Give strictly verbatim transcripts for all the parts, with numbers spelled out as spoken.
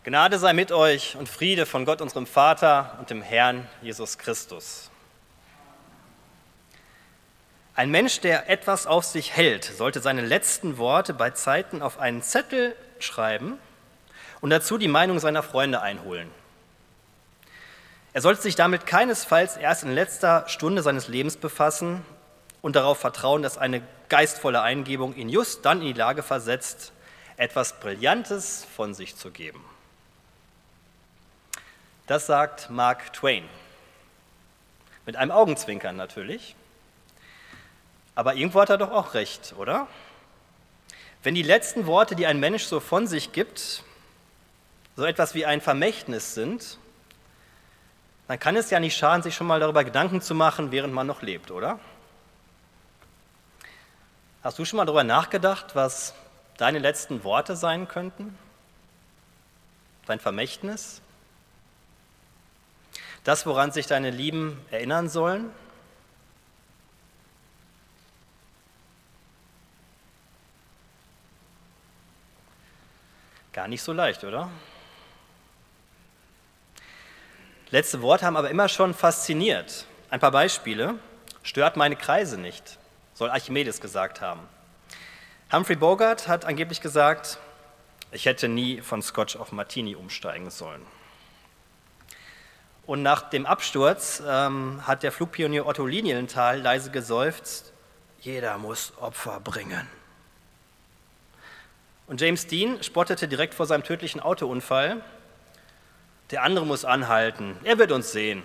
Gnade sei mit euch und Friede von Gott, unserem Vater und dem Herrn Jesus Christus. Ein Mensch, der etwas auf sich hält, sollte seine letzten Worte bei Zeiten auf einen Zettel schreiben und dazu die Meinung seiner Freunde einholen. Er sollte sich damit keinesfalls erst in letzter Stunde seines Lebens befassen und darauf vertrauen, dass eine geistvolle Eingebung ihn just dann in die Lage versetzt, etwas Brillantes von sich zu geben. Das sagt Mark Twain. Mit einem Augenzwinkern natürlich. Aber irgendwo hat er doch auch recht, oder? Wenn die letzten Worte, die ein Mensch so von sich gibt, so etwas wie ein Vermächtnis sind, dann kann es ja nicht schaden, sich schon mal darüber Gedanken zu machen, während man noch lebt, oder? Hast du schon mal darüber nachgedacht, was deine letzten Worte sein könnten? Dein Vermächtnis? Das, woran sich deine Lieben erinnern sollen? Gar nicht so leicht, oder? Letzte Worte haben aber immer schon fasziniert. Ein paar Beispiele. Stört meine Kreise nicht, soll Archimedes gesagt haben. Humphrey Bogart hat angeblich gesagt, ich hätte nie von Scotch auf Martini umsteigen sollen. Und nach dem Absturz ähm, hat der Flugpionier Otto Lilienthal leise geseufzt, jeder muss Opfer bringen. Und James Dean spottete direkt vor seinem tödlichen Autounfall, der andere muss anhalten, er wird uns sehen.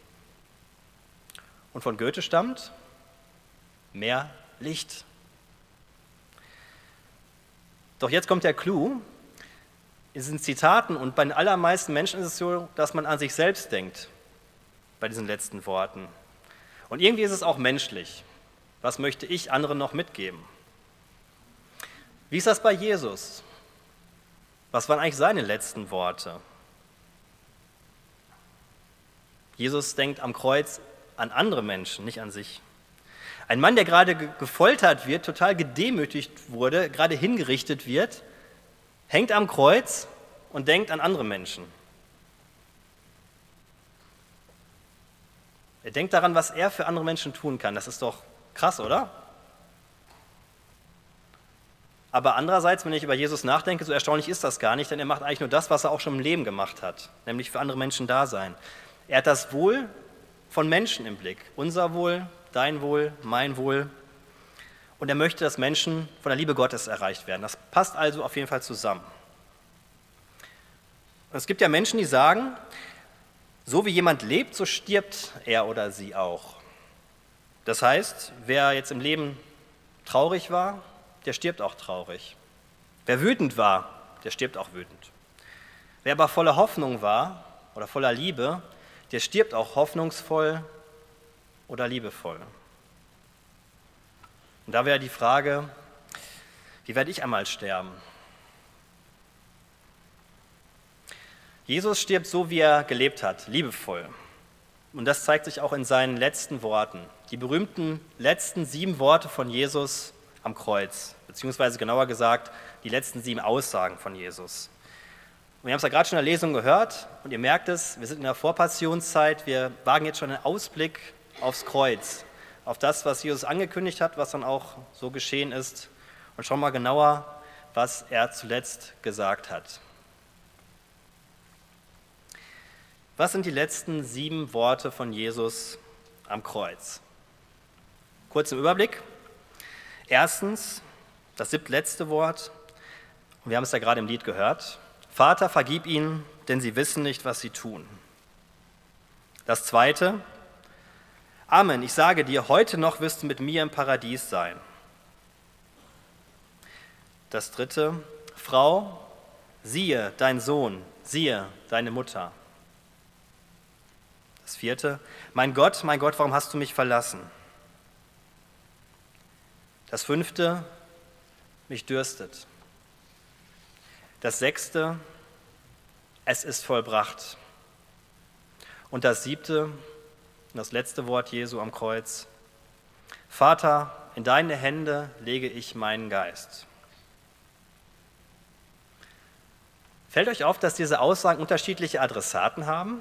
Und von Goethe stammt mehr Licht. Doch jetzt kommt der Clou. In diesen Zitaten und bei den allermeisten Menschen ist es so, dass man an sich selbst denkt, bei diesen letzten Worten. Und irgendwie ist es auch menschlich. Was möchte ich anderen noch mitgeben? Wie ist das bei Jesus? Was waren eigentlich seine letzten Worte? Jesus denkt am Kreuz an andere Menschen, nicht an sich. Ein Mann, der gerade gefoltert wird, total gedemütigt wurde, gerade hingerichtet wird, hängt am Kreuz und denkt an andere Menschen. Er denkt daran, was er für andere Menschen tun kann. Das ist doch krass, oder? Aber andererseits, wenn ich über Jesus nachdenke, so erstaunlich ist das gar nicht, denn er macht eigentlich nur das, was er auch schon im Leben gemacht hat, nämlich für andere Menschen da sein. Er hat das Wohl von Menschen im Blick, unser Wohl, dein Wohl, mein Wohl. Und er möchte, dass Menschen von der Liebe Gottes erreicht werden. Das passt also auf jeden Fall zusammen. Und es gibt ja Menschen, die sagen, so wie jemand lebt, so stirbt er oder sie auch. Das heißt, wer jetzt im Leben traurig war, der stirbt auch traurig. Wer wütend war, der stirbt auch wütend. Wer aber voller Hoffnung war oder voller Liebe, der stirbt auch hoffnungsvoll oder liebevoll. Und da wäre die Frage, wie werde ich einmal sterben? Jesus stirbt so, wie er gelebt hat, liebevoll. Und das zeigt sich auch in seinen letzten Worten. Die berühmten letzten sieben Worte von Jesus am Kreuz, beziehungsweise genauer gesagt, die letzten sieben Aussagen von Jesus. Und wir haben es ja gerade schon in der Lesung gehört und ihr merkt es, wir sind in der Vorpassionszeit, wir wagen jetzt schon einen Ausblick aufs Kreuz, auf das, was Jesus angekündigt hat, was dann auch so geschehen ist und schauen mal genauer, was er zuletzt gesagt hat. Was sind die letzten sieben Worte von Jesus am Kreuz? Kurz im Überblick. Erstens, das siebtletzte Wort, und wir haben es ja gerade im Lied gehört, Vater, vergib ihnen, denn sie wissen nicht, was sie tun. Das zweite, Amen, ich sage dir, heute noch wirst du mit mir im Paradies sein. Das dritte, Frau, siehe dein Sohn, siehe deine Mutter. Das vierte, mein Gott, mein Gott, warum hast du mich verlassen? Das fünfte, mich dürstet. Das sechste, es ist vollbracht. Und das siebte, das letzte Wort Jesu am Kreuz, Vater, in deine Hände lege ich meinen Geist. Fällt euch auf, dass diese Aussagen unterschiedliche Adressaten haben?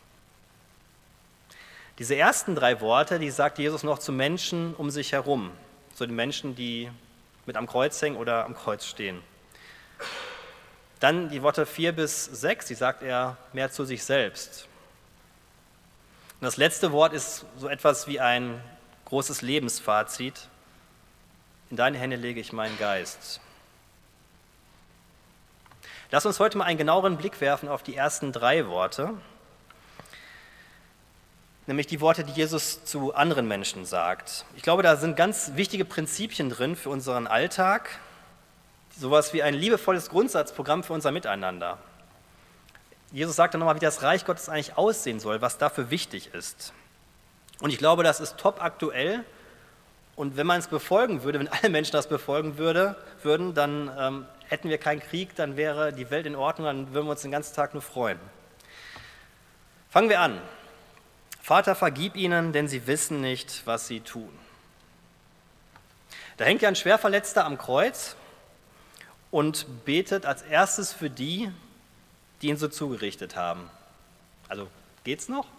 Diese ersten drei Worte, die sagt Jesus noch zu Menschen um sich herum, zu den Menschen, die mit am Kreuz hängen oder am Kreuz stehen. Dann die Worte vier bis sechs, die sagt er mehr zu sich selbst. Und das letzte Wort ist so etwas wie ein großes Lebensfazit. In deine Hände lege ich meinen Geist. Lass uns heute mal einen genaueren Blick werfen auf die ersten drei Worte, nämlich die Worte, die Jesus zu anderen Menschen sagt. Ich glaube, da sind ganz wichtige Prinzipien drin für unseren Alltag, sowas wie ein liebevolles Grundsatzprogramm für unser Miteinander. Jesus sagt dann nochmal, wie das Reich Gottes eigentlich aussehen soll, was dafür wichtig ist. Und ich glaube, das ist top aktuell. Und wenn man es befolgen würde, wenn alle Menschen das befolgen würde, würden, dann ähm, hätten wir keinen Krieg, dann wäre die Welt in Ordnung, dann würden wir uns den ganzen Tag nur freuen. Fangen wir an. Vater, vergib ihnen, denn sie wissen nicht, was sie tun. Da hängt ja ein Schwerverletzter am Kreuz und betet als erstes für die, die ihn so zugerichtet haben. Also, geht's noch?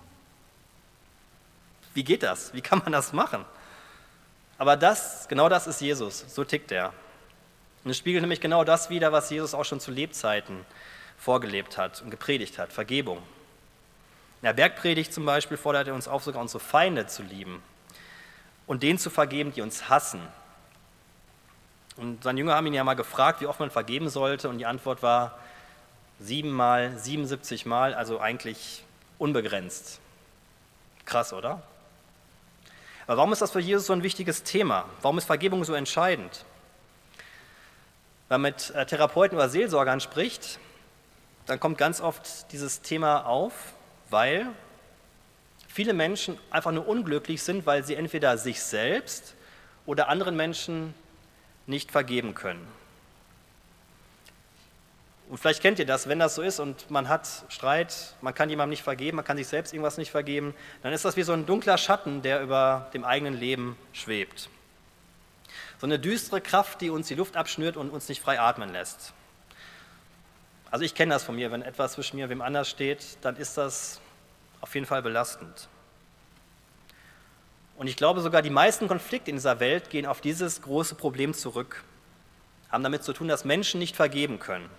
Wie geht das? Wie kann man das machen? Aber das, genau das ist Jesus, so tickt er. Und es spiegelt nämlich genau das wider, was Jesus auch schon zu Lebzeiten vorgelebt hat und gepredigt hat, Vergebung. In der Bergpredigt zum Beispiel fordert er uns auf, sogar unsere Feinde zu lieben und denen zu vergeben, die uns hassen. Und seine Jünger haben ihn ja mal gefragt, wie oft man vergeben sollte, und die Antwort war siebenmal, siebenundsiebzig Mal, also eigentlich unbegrenzt. Krass, oder? Aber warum ist das für Jesus so ein wichtiges Thema? Warum ist Vergebung so entscheidend? Wenn man mit Therapeuten oder Seelsorgern spricht, dann kommt ganz oft dieses Thema auf, weil viele Menschen einfach nur unglücklich sind, weil sie entweder sich selbst oder anderen Menschen nicht vergeben können. Und vielleicht kennt ihr das, wenn das so ist und man hat Streit, man kann jemandem nicht vergeben, man kann sich selbst irgendwas nicht vergeben, dann ist das wie so ein dunkler Schatten, der über dem eigenen Leben schwebt. So eine düstere Kraft, die uns die Luft abschnürt und uns nicht frei atmen lässt. Also ich kenne das von mir, wenn etwas zwischen mir und wem anders steht, dann ist das auf jeden Fall belastend. Und ich glaube sogar, die meisten Konflikte in dieser Welt gehen auf dieses große Problem zurück, haben damit zu tun, dass Menschen nicht vergeben können.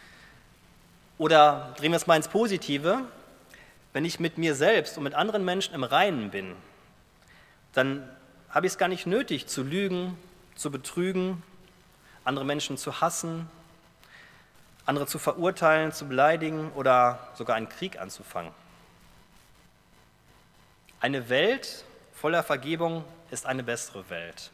Oder drehen wir es mal ins Positive, wenn ich mit mir selbst und mit anderen Menschen im Reinen bin, dann habe ich es gar nicht nötig zu lügen, zu betrügen, andere Menschen zu hassen, andere zu verurteilen, zu beleidigen oder sogar einen Krieg anzufangen. Eine Welt voller Vergebung ist eine bessere Welt.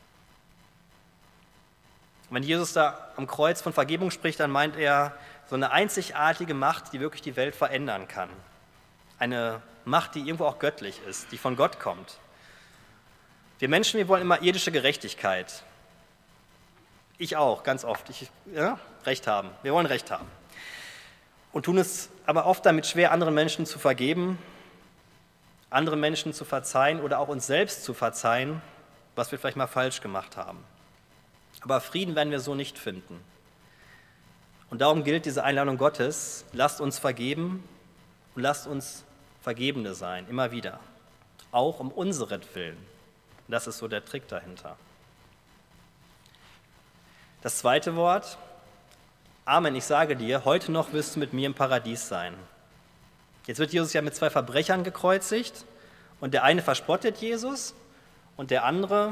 Wenn Jesus da am Kreuz von Vergebung spricht, dann meint er so eine einzigartige Macht, die wirklich die Welt verändern kann. Eine Macht, die irgendwo auch göttlich ist, die von Gott kommt. Wir Menschen, wir wollen immer irdische Gerechtigkeit. Ich auch, ganz oft. Ich, ja, Recht haben. Wir wollen Recht haben. Und tun es aber oft damit schwer, anderen Menschen zu vergeben, anderen Menschen zu verzeihen oder auch uns selbst zu verzeihen, was wir vielleicht mal falsch gemacht haben. Aber Frieden werden wir so nicht finden. Und darum gilt diese Einladung Gottes, lasst uns vergeben und lasst uns Vergebende sein, immer wieder. Auch um unseretwillen. Das ist so der Trick dahinter. Das zweite Wort, Amen, ich sage dir, heute noch wirst du mit mir im Paradies sein. Jetzt wird Jesus ja mit zwei Verbrechern gekreuzigt und der eine verspottet Jesus und der andere,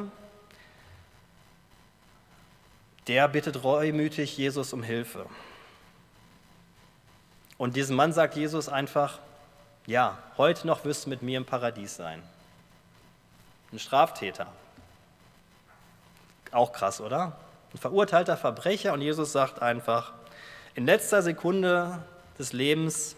der bittet reumütig Jesus um Hilfe. Und diesem Mann sagt Jesus einfach, ja, heute noch wirst du mit mir im Paradies sein. Ein Straftäter. Auch krass, oder? Ein verurteilter Verbrecher und Jesus sagt einfach, in letzter Sekunde des Lebens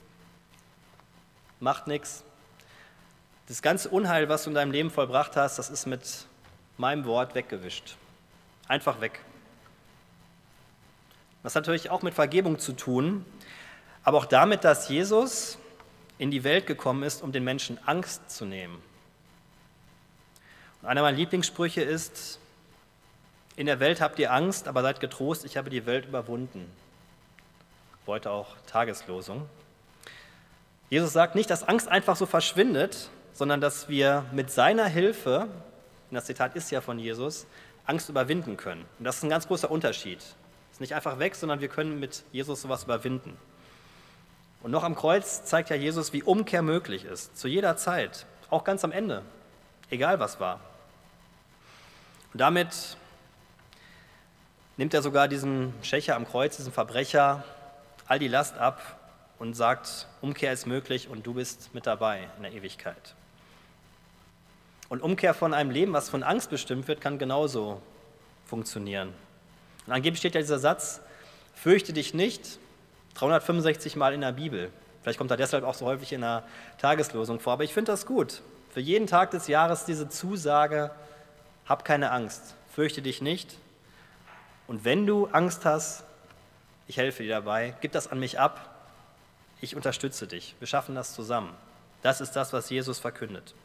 macht nichts. Das ganze Unheil, was du in deinem Leben vollbracht hast, das ist mit meinem Wort weggewischt. Einfach weg. Das hat natürlich auch mit Vergebung zu tun, aber auch damit, dass Jesus in die Welt gekommen ist, um den Menschen Angst zu nehmen. Und einer meiner Lieblingssprüche ist, in der Welt habt ihr Angst, aber seid getrost, ich habe die Welt überwunden. heute auch Tageslosung. Jesus sagt nicht, dass Angst einfach so verschwindet, sondern dass wir mit seiner Hilfe, und das Zitat ist ja von Jesus, Angst überwinden können. Und das ist ein ganz großer Unterschied. Es ist nicht einfach weg, sondern wir können mit Jesus sowas überwinden. Und noch am Kreuz zeigt ja Jesus, wie Umkehr möglich ist, zu jeder Zeit, auch ganz am Ende, egal was war. Und damit nimmt er sogar diesem Schächer am Kreuz, diesem Verbrecher, all die Last ab und sagt, Umkehr ist möglich und du bist mit dabei in der Ewigkeit. Und Umkehr von einem Leben, was von Angst bestimmt wird, kann genauso funktionieren. Und angeblich steht ja dieser Satz, fürchte dich nicht, dreihundertfünfundsechzig Mal in der Bibel. Vielleicht kommt er deshalb auch so häufig in der Tageslosung vor, aber ich finde das gut. Für jeden Tag des Jahres diese Zusage, hab keine Angst, fürchte dich nicht. Und wenn du Angst hast, ich helfe dir dabei, gib das an mich ab, ich unterstütze dich, wir schaffen das zusammen. Das ist das, was Jesus verkündet.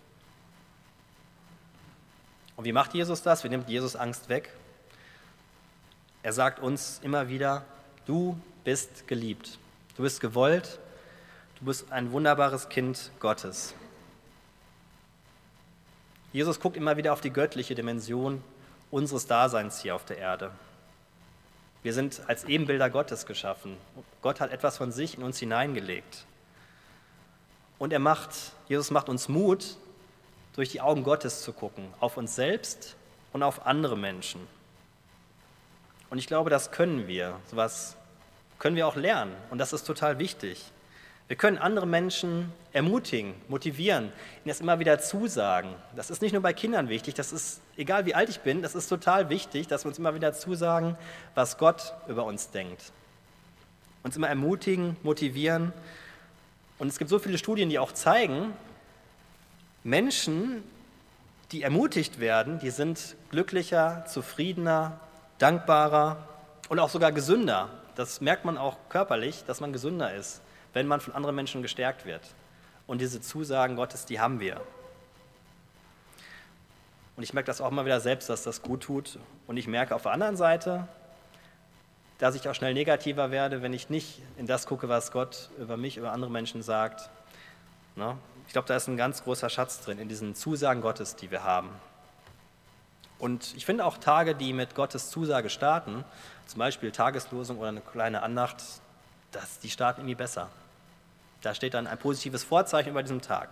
Und wie macht Jesus das? Wie nimmt Jesus Angst weg? Er sagt uns immer wieder, du bist geliebt, du bist gewollt, du bist ein wunderbares Kind Gottes. Jesus guckt immer wieder auf die göttliche Dimension unseres Daseins hier auf der Erde. Wir sind als Ebenbilder Gottes geschaffen. Gott hat etwas von sich in uns hineingelegt. Und er macht, Jesus macht uns Mut, durch die Augen Gottes zu gucken, auf uns selbst und auf andere Menschen. Und ich glaube, das können wir. Sowas können wir auch lernen. Und das ist total wichtig. Wir können andere Menschen ermutigen, motivieren, ihnen das immer wieder zusagen. Das ist nicht nur bei Kindern wichtig, das ist, egal wie alt ich bin, das ist total wichtig, dass wir uns immer wieder zusagen, was Gott über uns denkt. Uns immer ermutigen, motivieren. Und es gibt so viele Studien, die auch zeigen, Menschen, die ermutigt werden, die sind glücklicher, zufriedener, dankbarer und auch sogar gesünder. Das merkt man auch körperlich, dass man gesünder ist, wenn man von anderen Menschen gestärkt wird. Und diese Zusagen Gottes, die haben wir. Und ich merke das auch immer wieder selbst, dass das gut tut. Und ich merke auf der anderen Seite, dass ich auch schnell negativer werde, wenn ich nicht in das gucke, was Gott über mich, über andere Menschen sagt. Ich glaube, da ist ein ganz großer Schatz drin, in diesen Zusagen Gottes, die wir haben. Und ich finde auch Tage, die mit Gottes Zusage starten, zum Beispiel Tageslosung oder eine kleine Andacht, das, die starten irgendwie besser. Da steht dann ein positives Vorzeichen über diesem Tag.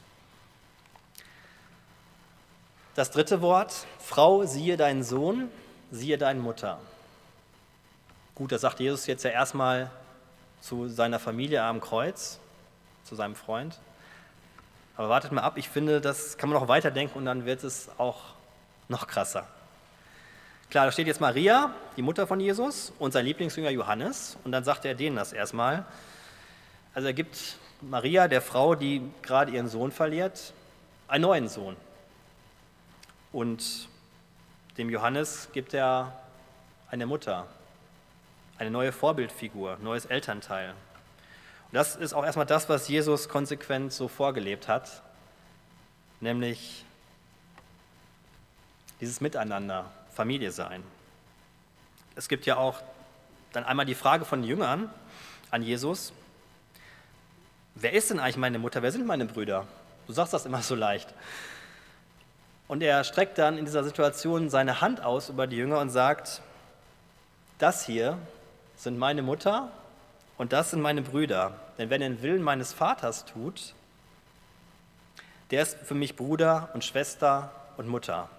Das dritte Wort, Frau, siehe deinen Sohn, siehe deine Mutter. Gut, das sagt Jesus jetzt ja erstmal zu seiner Familie am Kreuz, zu seinem Freund. Aber wartet mal ab, ich finde, das kann man noch weiterdenken und dann wird es auch noch krasser. Klar, da steht jetzt Maria, die Mutter von Jesus, und sein Lieblingsjünger Johannes. Und dann sagt er denen das erstmal. Also er gibt Maria, der Frau, die gerade ihren Sohn verliert, einen neuen Sohn. Und dem Johannes gibt er eine Mutter, eine neue Vorbildfigur, neues Elternteil. Und das ist auch erstmal das, was Jesus konsequent so vorgelebt hat, nämlich dieses Miteinander, Familie sein. Es gibt ja auch dann einmal die Frage von den Jüngern an Jesus, wer ist denn eigentlich meine Mutter, wer sind meine Brüder? Du sagst das immer so leicht. Und er streckt dann in dieser Situation seine Hand aus über die Jünger und sagt, das hier sind meine Mutter und das sind meine Brüder. Denn wer den Willen meines Vaters tut, der ist für mich Bruder und Schwester und Mutter.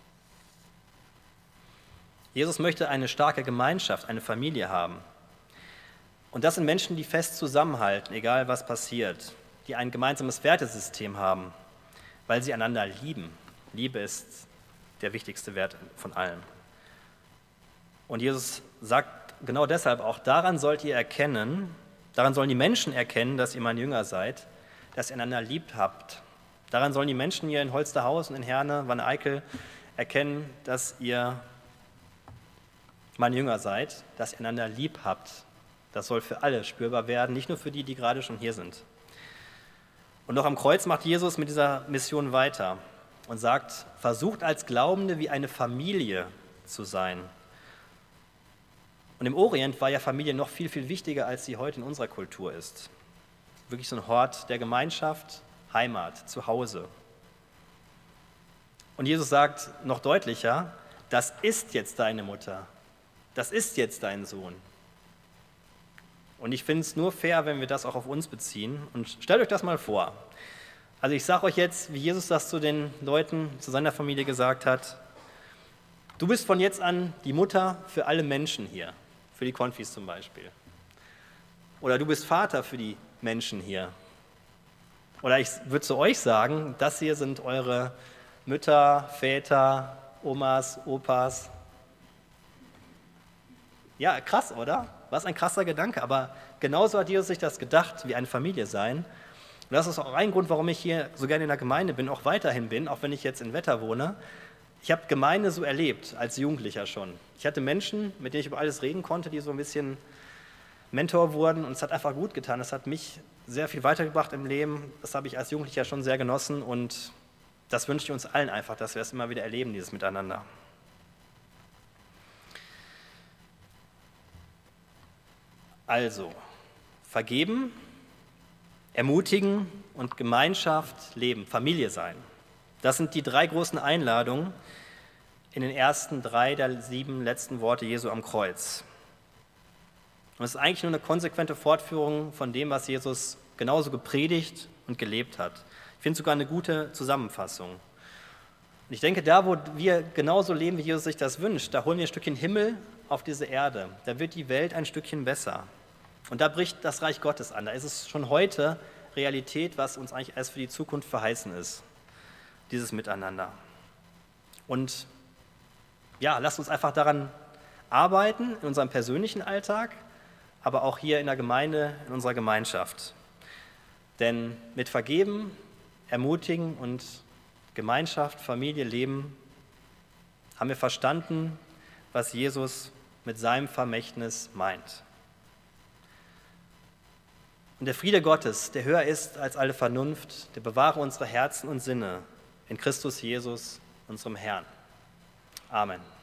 Jesus möchte eine starke Gemeinschaft, eine Familie haben. Und das sind Menschen, die fest zusammenhalten, egal was passiert, die ein gemeinsames Wertesystem haben, weil sie einander lieben. Liebe ist der wichtigste Wert von allen. Und Jesus sagt genau deshalb auch, daran sollt ihr erkennen, daran sollen die Menschen erkennen, dass ihr mein Jünger seid, dass ihr einander liebt habt. Daran sollen die Menschen hier in Holsterhausen, in Herne, Wanne-Eickel erkennen, dass ihr mein Jünger seid, dass ihr einander lieb habt. Das soll für alle spürbar werden, nicht nur für die, die gerade schon hier sind. Und noch am Kreuz macht Jesus mit dieser Mission weiter und sagt, versucht als Glaubende wie eine Familie zu sein. Und Und im Orient war ja Familie noch viel, viel wichtiger, als sie heute in unserer Kultur ist. Wirklich so ein Hort der Gemeinschaft, Heimat, Zuhause. Und Jesus sagt noch deutlicher, das ist jetzt deine Mutter, das ist jetzt dein Sohn. Und ich finde es nur fair, wenn wir das auch auf uns beziehen. Und stellt euch das mal vor. Also ich sage euch jetzt, wie Jesus das zu den Leuten, zu seiner Familie gesagt hat, du bist von jetzt an die Mutter für alle Menschen hier, für die Konfis zum Beispiel. Oder du bist Vater für die Menschen hier. Oder ich würde zu euch sagen, das hier sind eure Mütter, Väter, Omas, Opas. Ja, krass, oder? Was ein krasser Gedanke, aber genauso hat Jesus sich das gedacht, wie eine Familie sein. Und das ist auch ein Grund, warum ich hier so gerne in der Gemeinde bin, auch weiterhin bin, auch wenn ich jetzt in Wetter wohne. Ich habe Gemeinde so erlebt, als Jugendlicher schon. Ich hatte Menschen, mit denen ich über alles reden konnte, die so ein bisschen Mentor wurden, und es hat einfach gut getan. Es hat mich sehr viel weitergebracht im Leben. Das habe ich als Jugendlicher schon sehr genossen, und das wünsche ich uns allen einfach, dass wir es immer wieder erleben, dieses Miteinander. Also, vergeben, ermutigen und Gemeinschaft leben, Familie sein. Das sind die drei großen Einladungen in den ersten drei der sieben letzten Worte Jesu am Kreuz. Und es ist eigentlich nur eine konsequente Fortführung von dem, was Jesus genauso gepredigt und gelebt hat. Ich finde sogar eine gute Zusammenfassung. Und ich denke, da, wo wir genauso leben, wie Jesus sich das wünscht, da holen wir ein Stückchen Himmel auf diese Erde. Da wird die Welt ein Stückchen besser. Und da bricht das Reich Gottes an. Da ist es schon heute Realität, was uns eigentlich erst für die Zukunft verheißen ist. Dieses Miteinander. Und ja, lasst uns einfach daran arbeiten, in unserem persönlichen Alltag, aber auch hier in der Gemeinde, in unserer Gemeinschaft. Denn mit Vergeben, Ermutigen und Gemeinschaft, Familie, Leben haben wir verstanden, was Jesus mit seinem Vermächtnis meint. Und der Friede Gottes, der höher ist als alle Vernunft, der bewahre unsere Herzen und Sinne in Christus Jesus, unserem Herrn. Amen.